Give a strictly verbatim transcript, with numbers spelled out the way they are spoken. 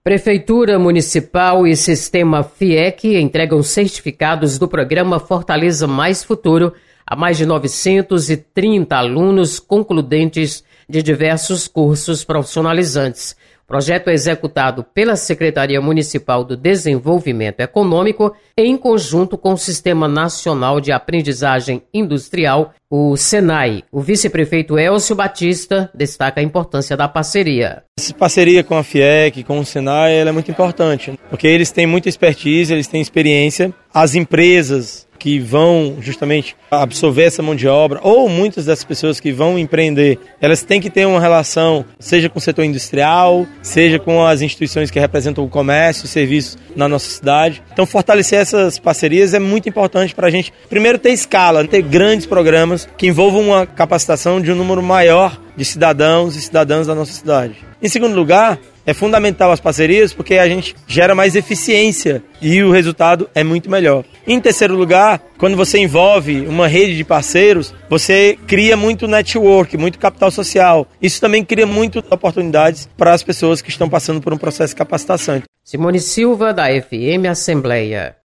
Prefeitura Municipal e Sistema FIEC entregam certificados do programa Fortaleza Mais Futuro a mais de novecentos e trinta alunos concludentes de diversos cursos profissionalizantes. O projeto é executado pela Secretaria Municipal do Desenvolvimento Econômico em conjunto com o Sistema Nacional de Aprendizagem Industrial, o SENAI. O vice-prefeito Elcio Batista destaca a importância da parceria. Essa parceria com a FIEC, com o SENAI, ela é muito importante, porque eles têm muita expertise, eles têm experiência. As empresas que vão justamente absorver essa mão de obra, ou muitas das pessoas que vão empreender, elas têm que ter uma relação, seja com o setor industrial, seja com as instituições que representam o comércio e serviços na nossa cidade. Então, fortalecer essas parcerias é muito importante para a gente, primeiro, ter escala, ter grandes programas que envolvam uma capacitação de um número maior de cidadãos e cidadãs da nossa cidade. Em segundo lugar, é fundamental as parcerias porque a gente gera mais eficiência e o resultado é muito melhor. Em terceiro lugar, quando você envolve uma rede de parceiros, você cria muito network, muito capital social. Isso também cria muitas oportunidades para as pessoas que estão passando por um processo de capacitação. Simone Silva, da F M Assembleia.